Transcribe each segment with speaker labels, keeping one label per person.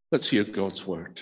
Speaker 1: Let's hear God's word.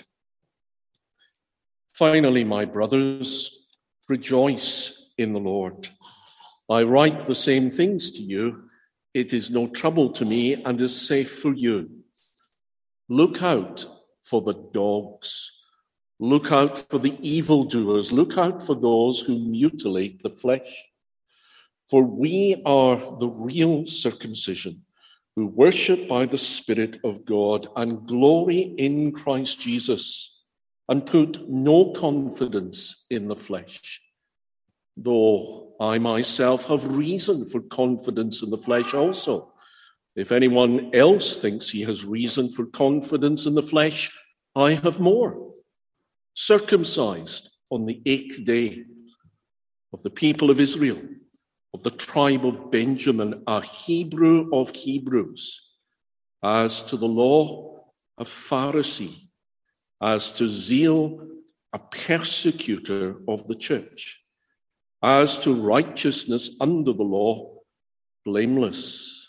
Speaker 1: Finally, my brothers, rejoice in the Lord. I write the same things to you. It is no trouble to me and is safe for you. Look out for the dogs. Look out for the evildoers. Look out for those who mutilate the flesh. For we are the real circumcision, who worship by the Spirit of God and glory in Christ Jesus, and put no confidence in the flesh. Though I myself have reason for confidence in the flesh also. If anyone else thinks he has reason for confidence in the flesh, I have more. Circumcised on the 8th day, of the people of Israel, of the tribe of Benjamin, a Hebrew of Hebrews, as to the law, a Pharisee, as to zeal, a persecutor of the church, as to righteousness under the law, blameless.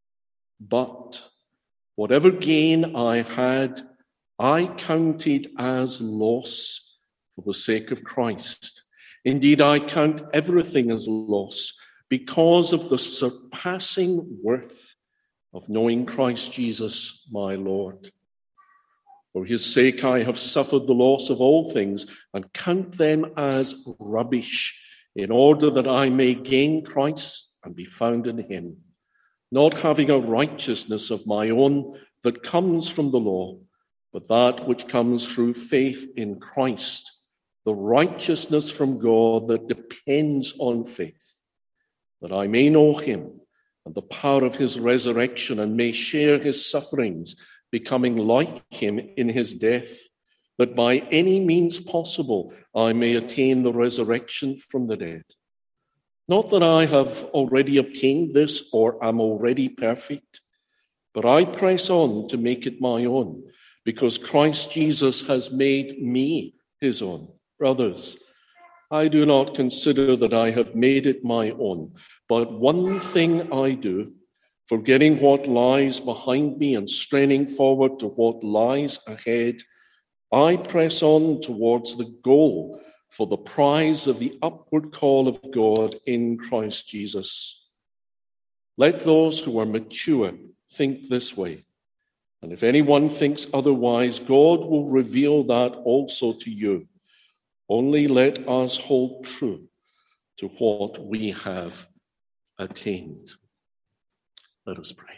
Speaker 1: But whatever gain I had, I counted as loss for the sake of Christ. Indeed, I count everything as loss because of the surpassing worth of knowing Christ Jesus, my Lord. For his sake I have suffered the loss of all things and count them as rubbish, in order that I may gain Christ and be found in him, not having a righteousness of my own that comes from the law, but that which comes through faith in Christ, the righteousness from God that depends on faith, that I may know him and the power of his resurrection and may share his sufferings, becoming like him in his death, that by any means possible I may attain the resurrection from the dead. Not that I have already obtained this or am already perfect, but I press on to make it my own, because Christ Jesus has made me his own. Brothers, I do not consider that I have made it my own, but one thing I do, forgetting what lies behind me and straining forward to what lies ahead, I press on towards the goal for the prize of the upward call of God in Christ Jesus. Let those who are mature think this way, and if anyone thinks otherwise, God will reveal that also to you. Only let us hold true to what we have attained. Let us pray.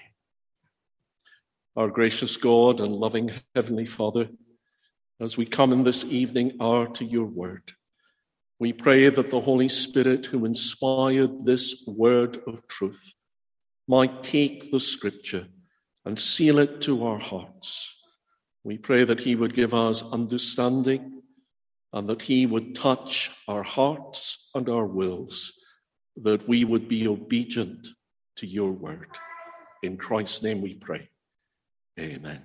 Speaker 1: Our gracious God and loving Heavenly Father, as we come in this evening hour to your word, we pray that the Holy Spirit who inspired this word of truth might take the scripture and seal it to our hearts. We pray that he would give us understanding and that he would touch our hearts and our wills, that we would be obedient to your word. In Christ's name we pray. Amen.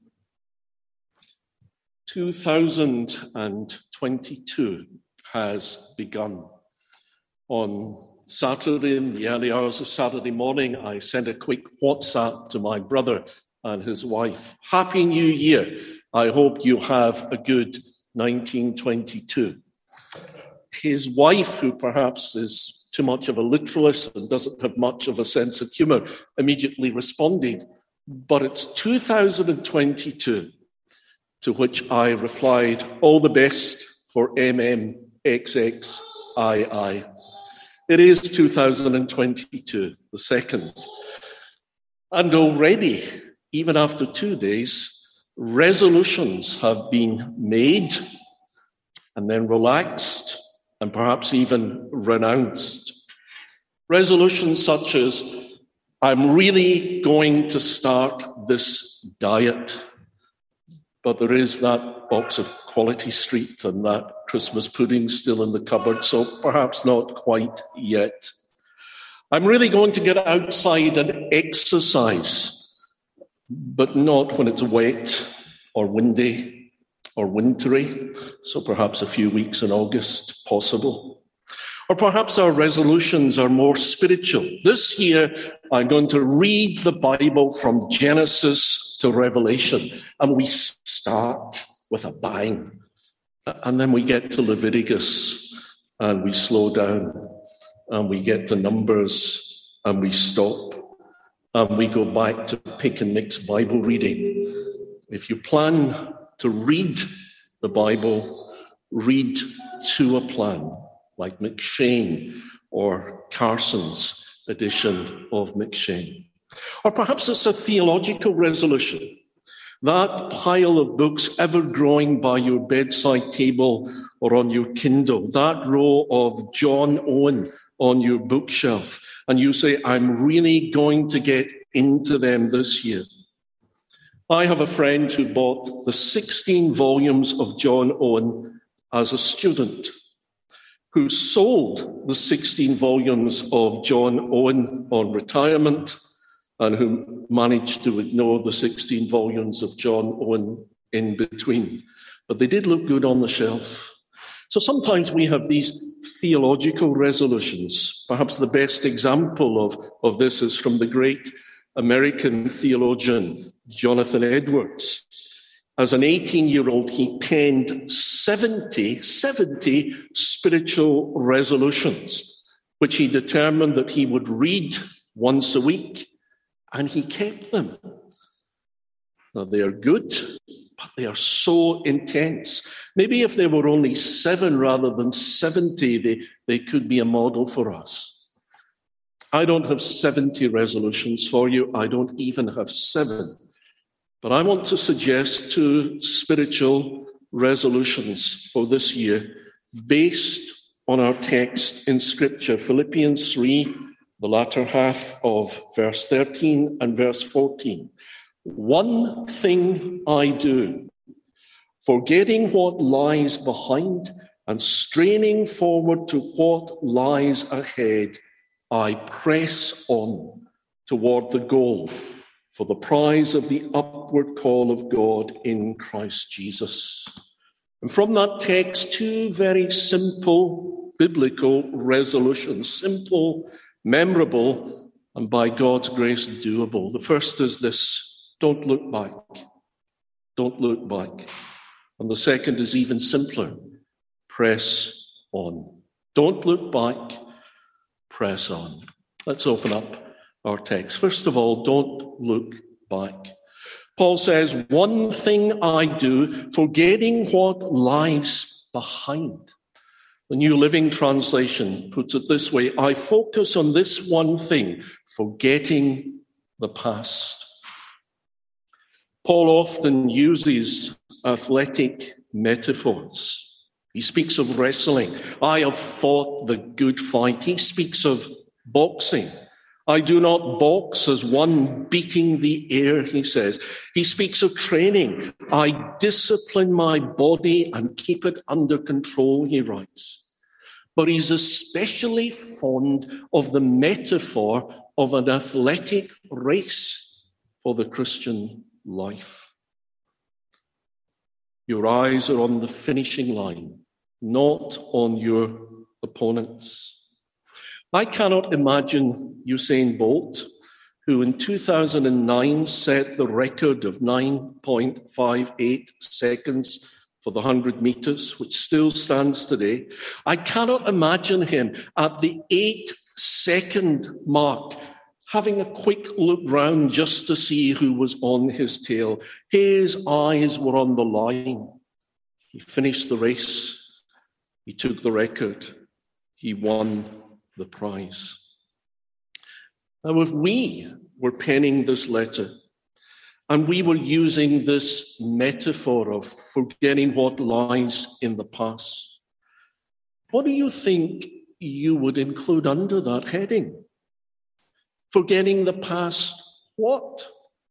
Speaker 1: 2022 has begun. On Saturday, in the early hours of Saturday morning, I sent a quick WhatsApp to my brother and his wife. Happy New Year. I hope you have a good 1922. His wife, who perhaps is too much of a literalist and doesn't have much of a sense of humor, immediately responded, but it's 2022, to which I replied, all the best for MMXXII. It is 2022, the second. And already, even after 2 days, resolutions have been made and then relaxed and perhaps even renounced. Resolutions such as, I'm really going to start this diet, but there is that box of Quality Street and that Christmas pudding still in the cupboard, so perhaps not quite yet. I'm really going to get outside and exercise, but not when it's wet or windy or wintry, so perhaps a few weeks in August possible. Or perhaps our resolutions are more spiritual. This year, I'm going to read the Bible from Genesis to Revelation, and we start with a bang. And then we get to Leviticus and we slow down, and we get to Numbers and we stop, and we go back to pick and mix Bible reading. If you plan to read the Bible, read to a plan, like McShane or Carson's edition of McShane. Or perhaps it's a theological resolution. That pile of books ever growing by your bedside table or on your Kindle, that row of John Owen on your bookshelf, and you say, I'm really going to get into them this year. I have a friend who bought the 16 volumes of John Owen as a student, who sold the 16 volumes of John Owen on retirement, and who managed to ignore the 16 volumes of John Owen in between. But they did look good on the shelf. So sometimes we have these theological resolutions. Perhaps the best example of this is from the great American theologian Jonathan Edwards. As an 18-year-old, he penned 70 spiritual resolutions, which he determined that he would read once a week, and he kept them. Now, they are good, but they are so intense. Maybe if there were only 7 rather than 70, they could be a model for us. I don't have 70 resolutions for you. I don't even have 7. But I want to suggest 2 spiritual resolutions for this year based on our text in Scripture, Philippians 3, the latter half of verse 13 and verse 14. One thing I do, forgetting what lies behind and straining forward to what lies ahead, I press on toward the goal for the prize of the upward call of God in Christ Jesus. And from that text, 2 very simple biblical resolutions, simple, memorable, and by God's grace, doable. The first is this: don't look back. Don't look back. And the second is even simpler: press on. Don't look back, press on. Let's open up our text. First of all, don't look back. Paul says, one thing I do, forgetting what lies behind. The New Living Translation puts it this way: I focus on this one thing, forgetting the past. Paul often uses athletic metaphors. He speaks of wrestling. I have fought the good fight. He speaks of boxing. I do not box as one beating the air, he says. He speaks of training. I discipline my body and keep it under control, he writes. But he's especially fond of the metaphor of an athletic race for the Christian life. Your eyes are on the finishing line, not on your opponents. I cannot imagine Usain Bolt, who in 2009 set the record of 9.58 seconds for the 100 meters, which still stands today. I cannot imagine him at the 8-second mark having a quick look round just to see who was on his tail. His eyes were on the line. He finished the race. He took the record. He won the prize. Now, if we were penning this letter and we were using this metaphor of forgetting what lies in the past, what do you think you would include under that heading? Forgetting the past, what?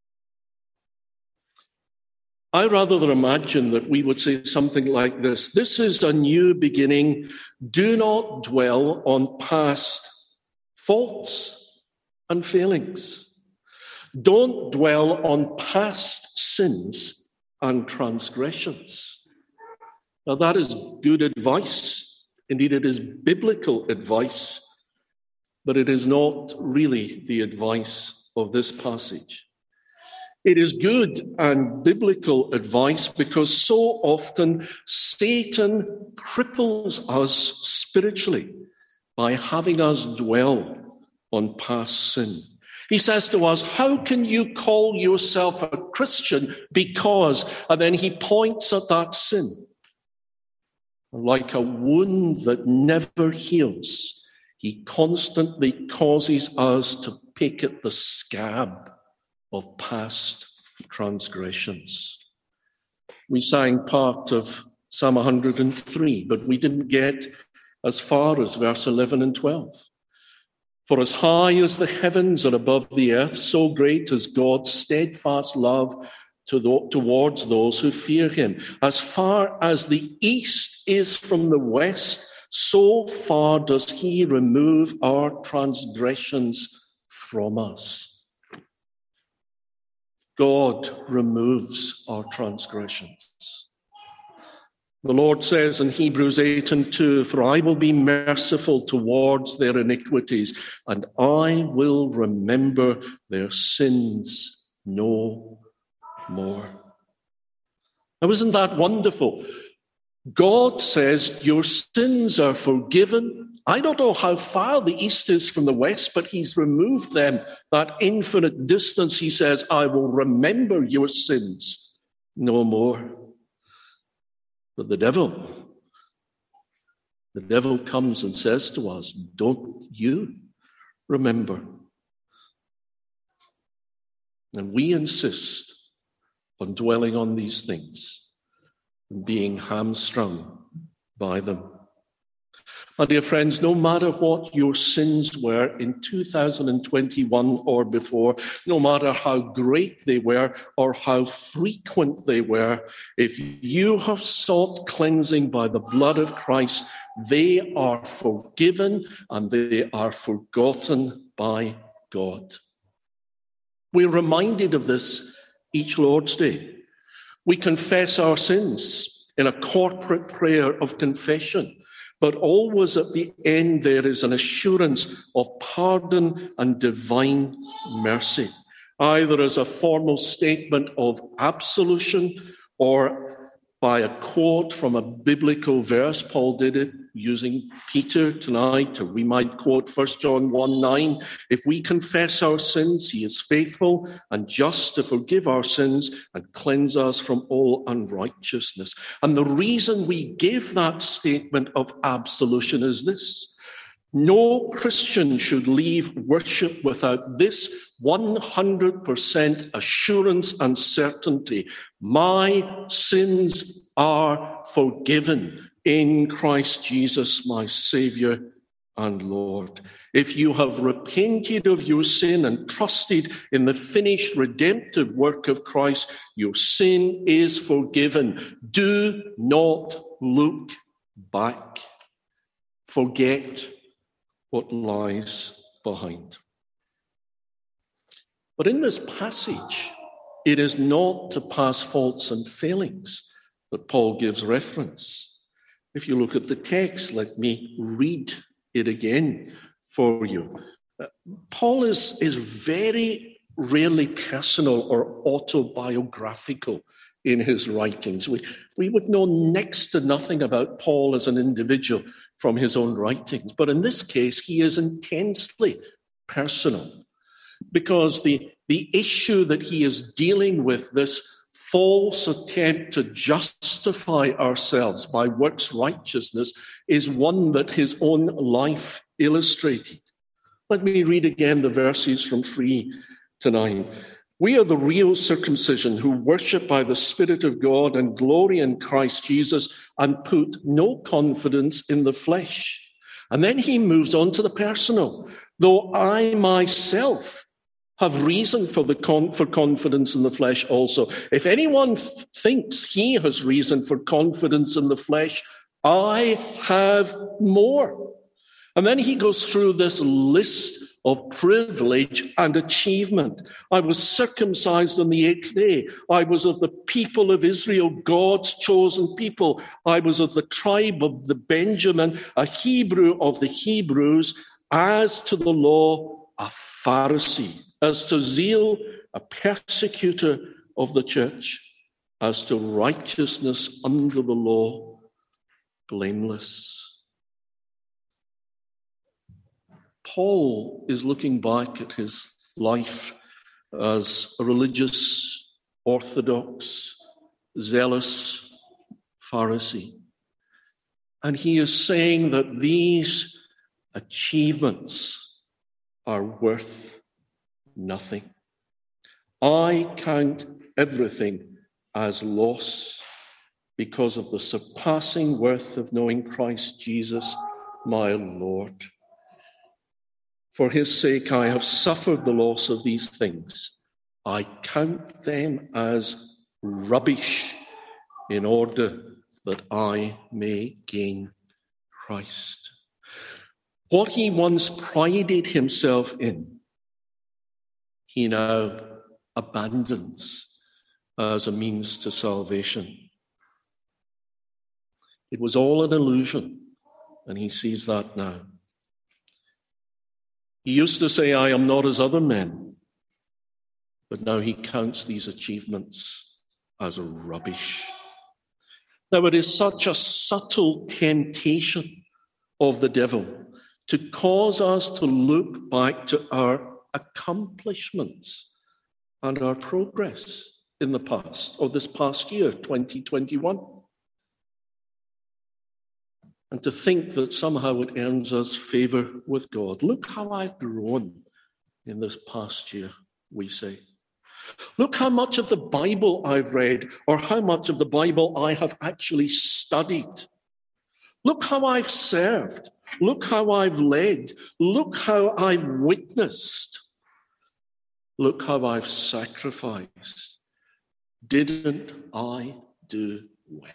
Speaker 1: I rather imagine that we would say something like this: this is a new beginning. Do not dwell on past faults and failings. Don't dwell on past sins and transgressions. Now, that is good advice. Indeed, it is biblical advice, but it is not really the advice of this passage. It is good and biblical advice because so often Satan cripples us spiritually by having us dwell on past sin. He says to us, how can you call yourself a Christian because, and then he points at that sin. Like a wound that never heals, he constantly causes us to pick at the scab of past transgressions. We sang part of Psalm 103, but we didn't get as far as verse 11 and 12. For as high as the heavens are above the earth, so great is God's steadfast love towards those who fear him. As far as the east is from the west, so far does he remove our transgressions from us. God removes our transgressions. The Lord says in Hebrews 8:2, for I will be merciful towards their iniquities, and I will remember their sins no more. Now, isn't that wonderful? God says your sins are forgiven. I don't know how far the east is from the west, but he's removed them, that infinite distance. He says, I will remember your sins no more. But the devil comes and says to us, don't you remember? And we insist on dwelling on these things and being hamstrung by them. My dear friends, no matter what your sins were in 2021 or before, no matter how great they were or how frequent they were, if you have sought cleansing by the blood of Christ, they are forgiven and they are forgotten by God. We're reminded of this each Lord's Day. We confess our sins in a corporate prayer of confession. But always at the end, there is an assurance of pardon and divine mercy, either as a formal statement of absolution or by a quote from a biblical verse. Paul did it using Peter tonight, or we might quote 1 John 1:9. If we confess our sins, he is faithful and just to forgive our sins and cleanse us from all unrighteousness. And the reason we give that statement of absolution is this. No Christian should leave worship without this 100% assurance and certainty. My sins are forgiven in Christ Jesus, my Savior and Lord. If you have repented of your sin and trusted in the finished redemptive work of Christ, your sin is forgiven. Do not look back. Forget what lies behind. But in this passage, it is not to past faults and failings that Paul gives reference. If you look at the text, let me read it again for you. Paul is very rarely personal or autobiographical in his writings. We would know next to nothing about Paul as an individual from his own writings. But in this case, he is intensely personal because the issue that he is dealing with, this false attempt to justify ourselves by works righteousness, is one that his own life illustrated. Let me read again the verses from 3 to 9. We are the real circumcision who worship by the Spirit of God and glory in Christ Jesus and put no confidence in the flesh. And then he moves on to the personal. Though I myself have reason for confidence in the flesh also. If anyone thinks he has reason for confidence in the flesh, I have more. And then he goes through this list of privilege and achievement. I was circumcised on the 8th day. I was of the people of Israel, God's chosen people. I was of the tribe of the Benjamin, a Hebrew of the Hebrews. As to the law, a Pharisee. As to zeal, a persecutor of the church, as to righteousness under the law, blameless. Paul is looking back at his life as a religious, orthodox, zealous Pharisee. And he is saying that these achievements are worth nothing. I count everything as loss because of the surpassing worth of knowing Christ Jesus, my Lord. For his sake, I have suffered the loss of these things. I count them as rubbish in order that I may gain Christ. What he once prided himself in, he now abandons as a means to salvation. It was all an illusion, and he sees that now. He used to say, I am not as other men, but now he counts these achievements as rubbish. Now, it is such a subtle temptation of the devil to cause us to look back to our accomplishments and our progress in the past, or this past year, 2021. And to think that somehow it earns us favor with God. Look how I've grown in this past year, we say. Look how much of the Bible I've read, or how much of the Bible I have actually studied. Look how I've served. Look how I've led. Look how I've witnessed. Look how I've sacrificed. Didn't I do well?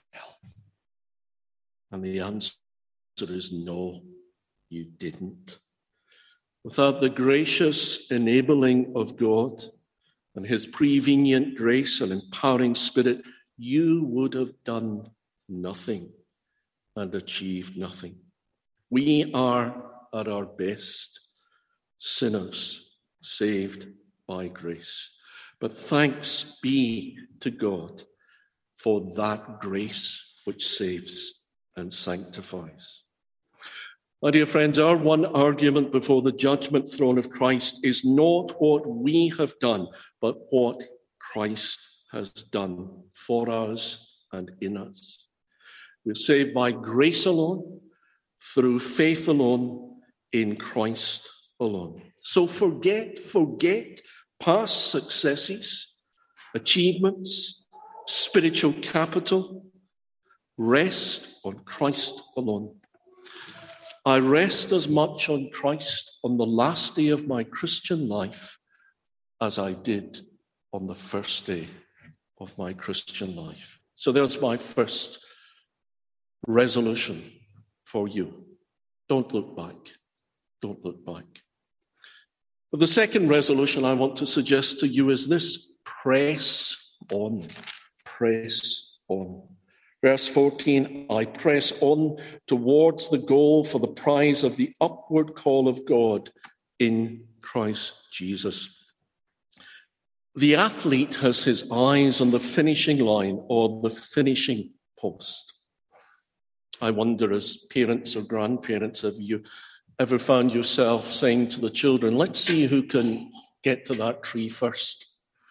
Speaker 1: And the answer is no, you didn't. Without the gracious enabling of God and his prevenient grace and empowering spirit, you would have done nothing and achieved nothing. We are at our best sinners saved by grace. But thanks be to God for that grace which saves and sanctifies. My dear friends, our one argument before the judgment throne of Christ is not what we have done, but what Christ has done for us and in us. We're saved by grace alone, through faith alone, in Christ alone. So forget past successes, achievements, spiritual capital. Rest on Christ alone. I rest as much on Christ on the last day of my Christian life as I did on the first day of my Christian life. So there's my first resolution for you. Don't look back. Don't look back. But the second resolution I want to suggest to you is this: press on. Press on. Verse 14, I press on towards the goal for the prize of the upward call of God in Christ Jesus. The athlete has his eyes on the finishing line or the finishing post. I wonder, as parents or grandparents, have you ever found yourself saying to the children, let's see who can get to that tree first?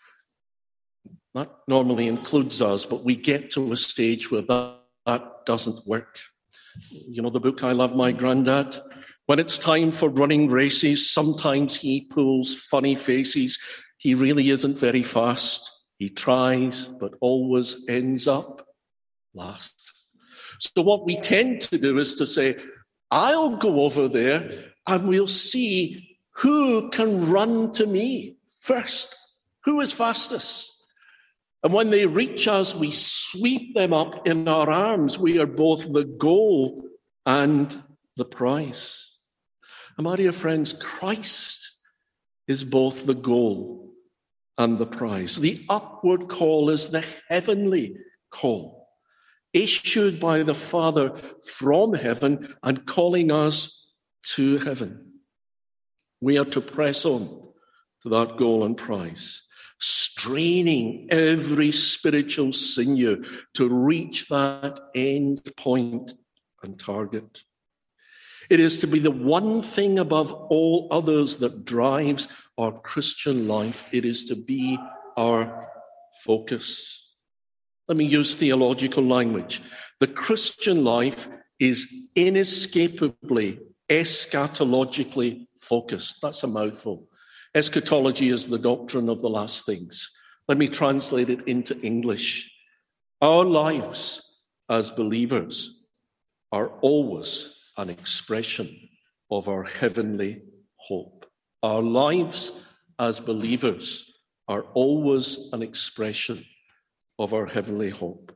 Speaker 1: That normally includes us, but we get to a stage where that doesn't work. You know the book, I Love My Granddad? When it's time for running races, sometimes he pulls funny faces. He really isn't very fast. He tries, but always ends up last. So what we tend to do is to say, I'll go over there and we'll see who can run to me first. Who is fastest? And when they reach us, we sweep them up in our arms. We are both the goal and the prize. And my dear friends, Christ is both the goal and the prize. The upward call is the heavenly call, issued by the Father from heaven and calling us to heaven. We are to press on to that goal and prize. straining every spiritual sinew to reach that end point and target. It is to be the one thing above all others that drives our Christian life. It is to be our focus. Let me use theological language. The Christian life is inescapably eschatologically focused. That's a mouthful. Eschatology is the doctrine of the last things. Let me translate it into English. Our lives as believers are always an expression of our heavenly hope. Our lives as believers are always an expression of our heavenly hope.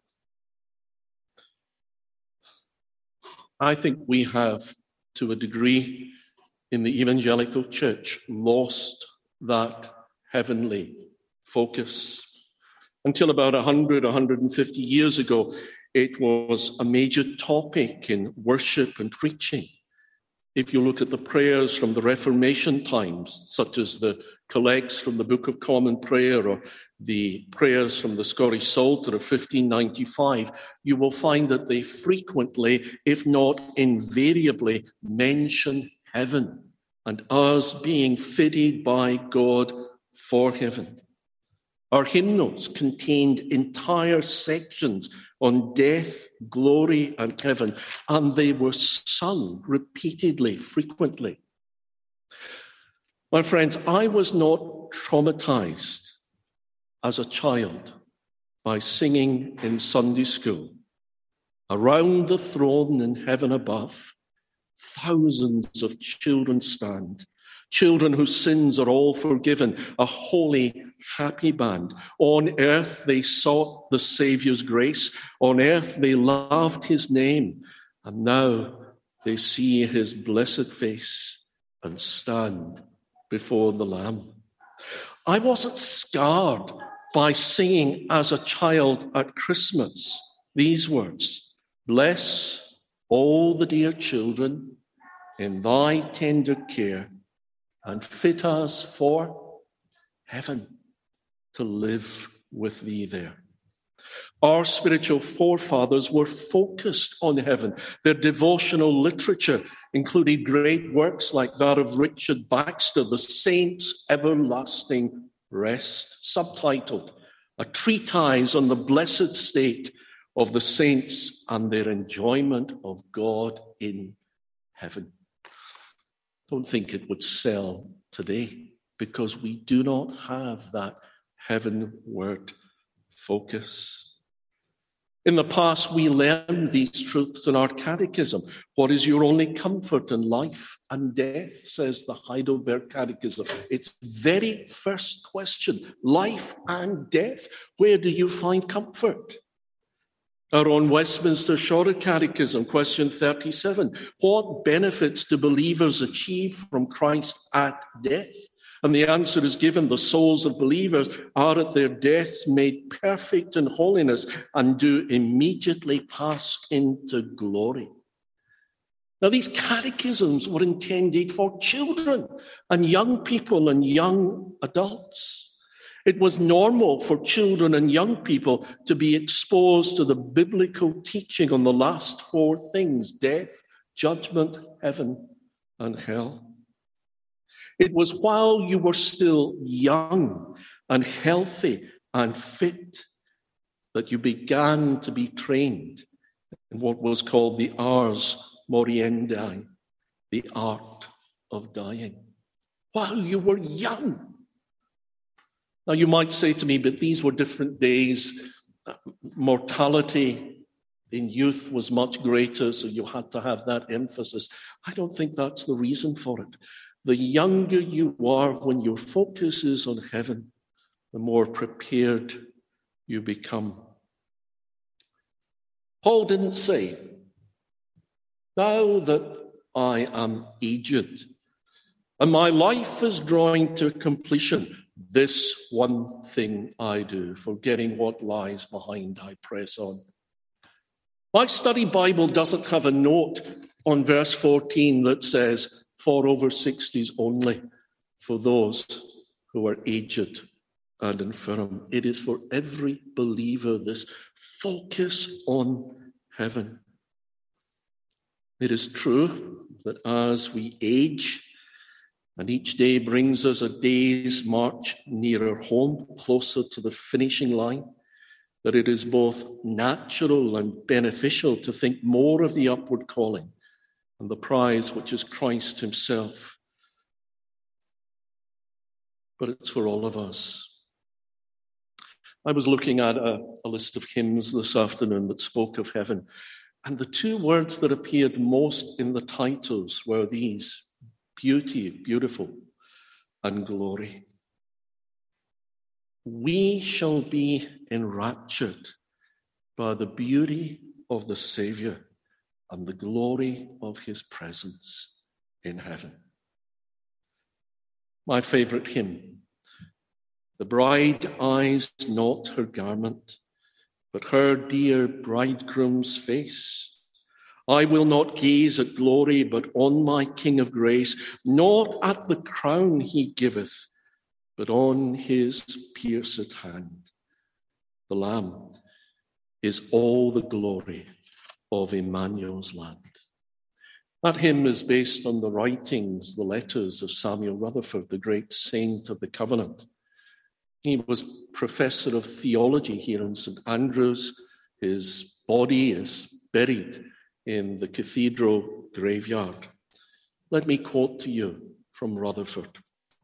Speaker 1: I think we have, to a degree, in the evangelical church, lost that heavenly focus. Until about 150 years ago, it was a major topic in worship and preaching. If you look at the prayers from the Reformation times, such as the collects from the Book of Common Prayer or the prayers from the Scottish Psalter of 1595, you will find that they frequently, if not invariably, mention heaven and us being fitted by God for heaven. Our hymnals contained entire sections on death, glory, and heaven, and they were sung repeatedly, frequently. My friends, I was not traumatized as a child by singing in Sunday school. Around the throne in heaven above, thousands of children stand, children whose sins are all forgiven, a holy, happy band. On earth they sought the Saviour's grace. On earth they loved his name. And now they see his blessed face and stand before the Lamb. I wasn't scarred by singing as a child at Christmas these words: bless all the dear children in thy tender care, and fit us for heaven to live with thee there. Our spiritual forefathers were focused on heaven. Their devotional literature included great works like that of Richard Baxter, The Saints' Everlasting Rest, subtitled A Treatise on the Blessed State of the Saints and Their Enjoyment of God in Heaven. Don't think it would sell today, because we do not have that heavenward focus. In the past, we learned these truths in our catechism. What is your only comfort in life and death, says the Heidelberg Catechism. Its very first question, life and death, where do you find comfort? Our own Westminster Shorter Catechism, question 37, what benefits do believers achieve from Christ at death? And the answer is given, the souls of believers are at their deaths made perfect in holiness and do immediately pass into glory. Now, these catechisms were intended for children and young people and young adults. It was normal for children and young people to be exposed to the biblical teaching on the last four things: death, judgment, heaven, and hell. It was while you were still young and healthy and fit that you began to be trained in what was called the ars moriendi, the art of dying. While you were young. Now, you might say to me, but these were different days. Mortality in youth was much greater, so you had to have that emphasis. I don't think that's the reason for it. The younger you are when your focus is on heaven, the more prepared you become. Paul didn't say, now that I am aged and my life is drawing to completion, this one thing I do, forgetting what lies behind, I press on. My study Bible doesn't have a note on verse 14 that says, for over 60s only, for those who are aged and infirm. It is for every believer, this focus on heaven. It is true that as we age, and each day brings us a day's march nearer home, closer to the finishing line, that it is both natural and beneficial to think more of the upward calling and the prize which is Christ himself. But it's for all of us. I was looking at a list of hymns this afternoon that spoke of heaven, and the two words that appeared most in the titles were these: beauty, beautiful, and glory. We shall be enraptured by the beauty of the Savior and the glory of his presence in heaven. My favorite hymn: the bride eyes not her garment, but her dear bridegroom's face. I will not gaze at glory, but on my King of grace, not at the crown he giveth, but on his pierced hand. The Lamb is all the glory of Emmanuel's land. That hymn is based on the writings, the letters of Samuel Rutherford, the great saint of the covenant. He was professor of theology here in St. Andrews. His body is buried in the cathedral graveyard. Let me quote to you from Rutherford.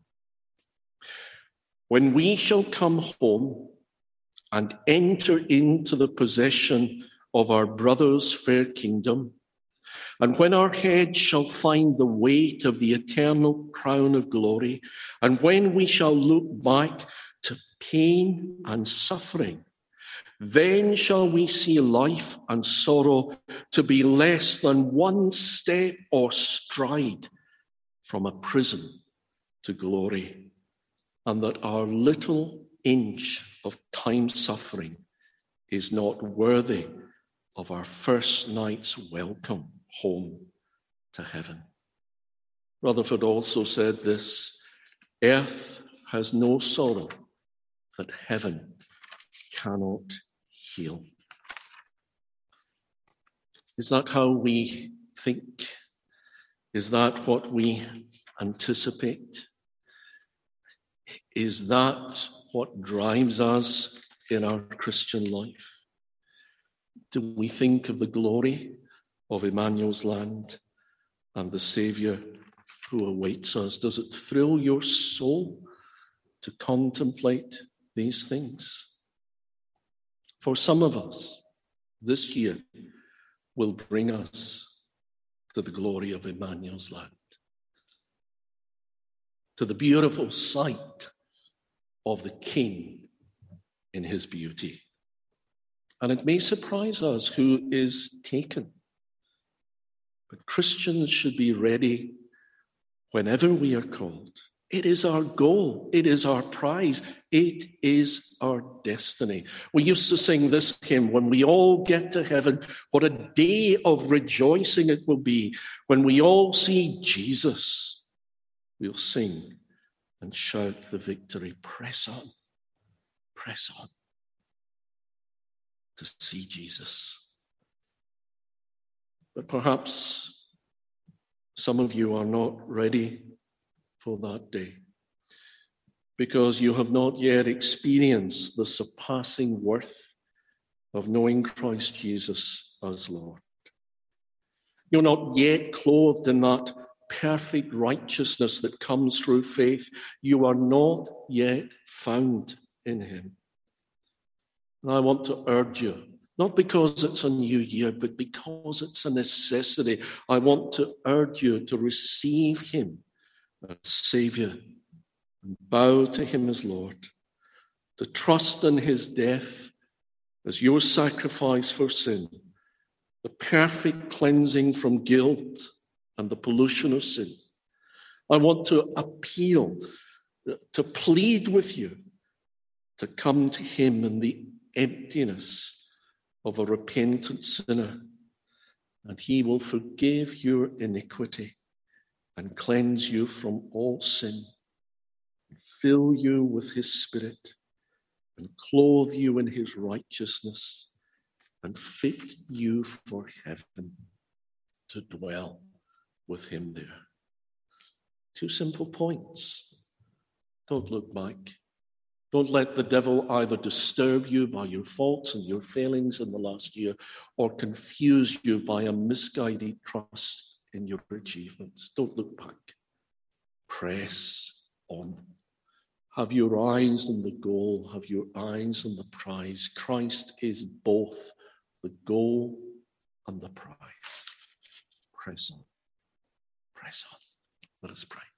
Speaker 1: When we shall come home and enter into the possession of our brother's fair kingdom, and when our heads shall find the weight of the eternal crown of glory, and when we shall look back to pain and suffering, then shall we see life and sorrow to be less than one step or stride from a prison to glory, and that our little inch of time suffering is not worthy of our first night's welcome home to heaven. Rutherford also said this: earth has no sorrow that heaven cannot heal. Is that how we think? Is that what we anticipate? Is that what drives us in our Christian life? Do we think of the glory of Emmanuel's land and the Savior who awaits us? Does it thrill your soul to contemplate these things? For some of us, this year will bring us to the glory of Emmanuel's land, to the beautiful sight of the King in his beauty. And it may surprise us who is taken, but Christians should be ready whenever we are called. It is our goal. It is our prize. It is our destiny. We used to sing this hymn: when we all get to heaven, what a day of rejoicing it will be. When we all see Jesus, we'll sing and shout the victory. Press on to see Jesus. But perhaps some of you are not ready for that day, because you have not yet experienced the surpassing worth of knowing Christ Jesus as Lord. You're not yet clothed in that perfect righteousness that comes through faith. You are not yet found in him. And I want to urge you, not because it's a new year, but because it's a necessity. I want to urge you to receive him as Savior and bow to him as Lord, to trust in his death as your sacrifice for sin, the perfect cleansing from guilt and the pollution of sin. I want to appeal, to plead with you to come to him in the emptiness of a repentant sinner, and he will forgive your iniquity and cleanse you from all sin, and fill you with his Spirit, and clothe you in his righteousness and fit you for heaven to dwell with him there. 2 simple points. Don't look back. Don't let the devil either disturb you by your faults and your failings in the last year or confuse you by a misguided trust in your achievements. Don't look back. Press on. Have your eyes on the goal. Have your eyes on the prize. Christ is both the goal and the prize. Press on. Press on. Let us pray.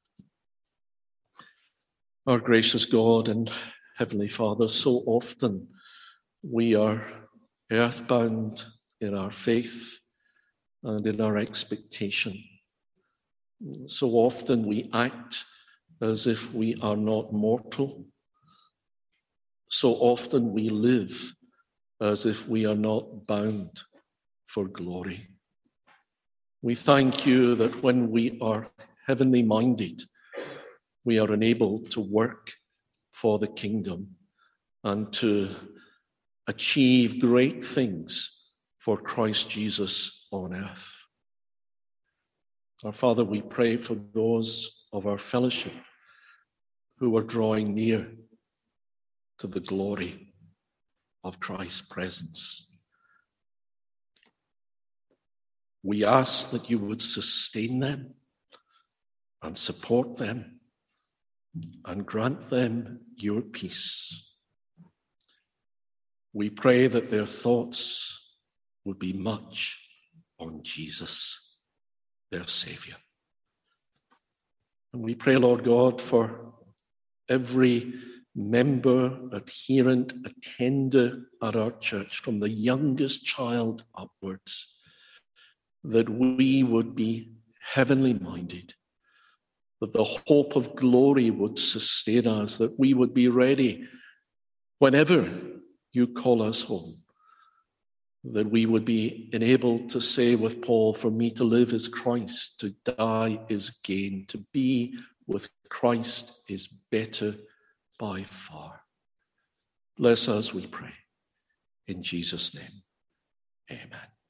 Speaker 1: Our gracious God and Heavenly Father, so often we are earthbound in our faith and in our expectation. So often we act as if we are not mortal. So often we live as if we are not bound for glory. We thank you that when we are heavenly minded, we are enabled to work for the kingdom and to achieve great things for Christ Jesus on earth. Our Father, we pray for those of our fellowship who are drawing near to the glory of Christ's presence. We ask that you would sustain them and support them and grant them your peace. We pray that their thoughts would be much on Jesus, their Savior. And we pray, Lord God, for every member, adherent, attender at our church, from the youngest child upwards, that we would be heavenly minded, that the hope of glory would sustain us, that we would be ready whenever you call us home, that we would be enabled to say with Paul, for me to live is Christ, to die is gain, to be with Christ is better by far. Bless us, we pray. In Jesus' name, amen.